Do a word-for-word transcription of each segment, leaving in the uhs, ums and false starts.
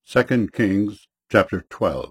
Second Kings chapter twelve.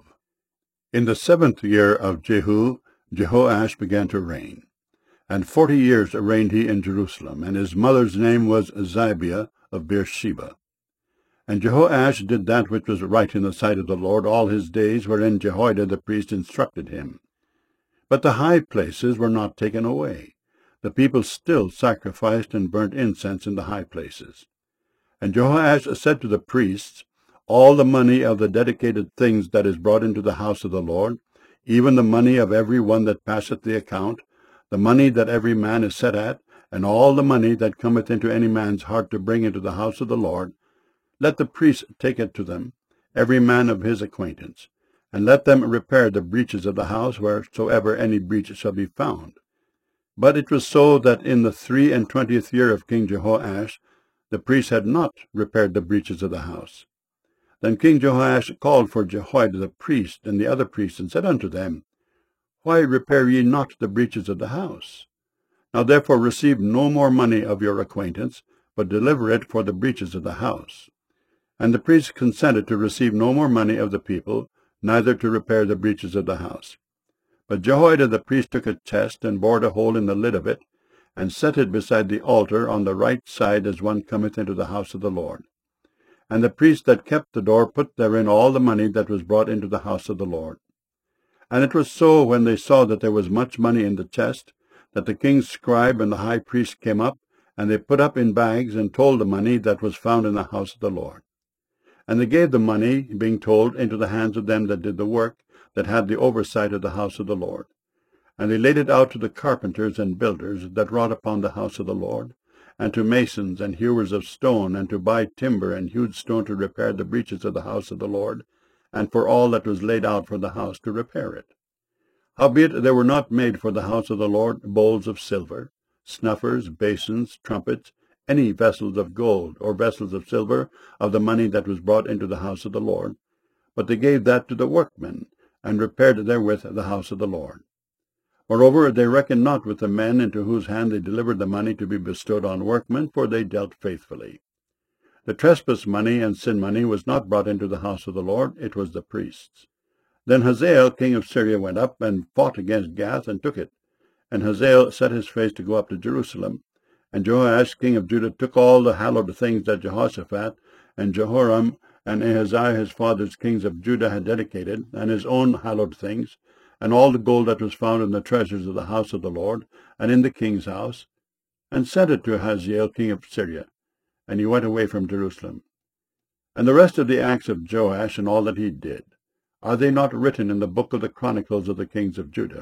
In the seventh year of Jehu, Jehoash began to reign. And forty years reigned he in Jerusalem, and his mother's name was Zibiah of Beersheba. And Jehoash did that which was right in the sight of the Lord all his days, wherein Jehoiada the priest instructed him. But the high places were not taken away. The people still sacrificed and burnt incense in the high places. And Jehoash said to the priests, All the money of the dedicated things that is brought into the house of the Lord, even the money of every one that passeth the account, the money that every man is set at, and all the money that cometh into any man's heart to bring into the house of the Lord, let the priests take it to them, every man of his acquaintance, and let them repair the breaches of the house wheresoever any breach shall be found. But it was so that in the three and twentieth year of King Jehoash, the priests had not repaired the breaches of the house. Then King Jehoash called for Jehoiada the priest and the other priests, and said unto them, Why repair ye not the breaches of the house? Now therefore receive no more money of your acquaintance, but deliver it for the breaches of the house. And the priests consented to receive no more money of the people, neither to repair the breaches of the house. But Jehoiada the priest took a chest, and bored a hole in the lid of it, and set it beside the altar on the right side as one cometh into the house of the Lord. And the priest that kept the door put therein all the money that was brought into the house of the Lord. And it was so, when they saw that there was much money in the chest, that the king's scribe and the high priest came up, and they put up in bags, and told the money that was found in the house of the Lord. And they gave the money, being told, into the hands of them that did the work, that had the oversight of the house of the Lord. And they laid it out to the carpenters and builders that wrought upon the house of the Lord, and to masons and hewers of stone, and to buy timber and hewed stone to repair the breaches of the house of the Lord, and for all that was laid out for the house to repair it. Howbeit there were not made for the house of the Lord bowls of silver, snuffers, basins, trumpets, any vessels of gold, or vessels of silver, of the money that was brought into the house of the Lord, but they gave that to the workmen, and repaired therewith the house of the Lord. Moreover, they reckoned not with the men into whose hand they delivered the money to be bestowed on workmen, for they dealt faithfully. The trespass money and sin money was not brought into the house of the Lord, it was the priests. Then Hazael king of Syria went up, and fought against Gath, and took it. And Hazael set his face to go up to Jerusalem. And Jehoash king of Judah took all the hallowed things that Jehoshaphat, and Jehoram, and Ahaziah his father's kings of Judah had dedicated, and his own hallowed things, and all the gold that was found in the treasures of the house of the Lord, and in the king's house, and sent it to Hazael king of Syria, and he went away from Jerusalem. And the rest of the acts of Joash, and all that he did, are they not written in the book of the chronicles of the kings of Judah?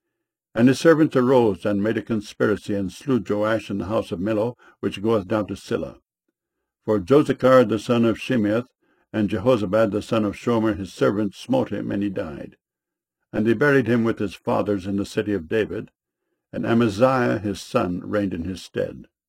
And his servants arose, and made a conspiracy, and slew Joash in the house of Millo, which goeth down to Silla. For Josachar the son of Shimeath, and Jehozabad the son of Shomer his servant, smote him, and he died. And they buried him with his fathers in the city of David, and Amaziah his son reigned in his stead.